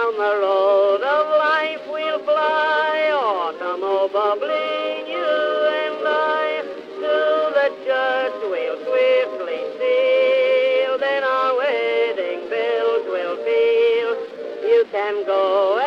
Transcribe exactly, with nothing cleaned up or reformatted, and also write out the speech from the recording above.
Down the road of life we'll fly, automobile bubbling, you and I. To the church we'll swiftly steal, then our wedding bells will peal. You can go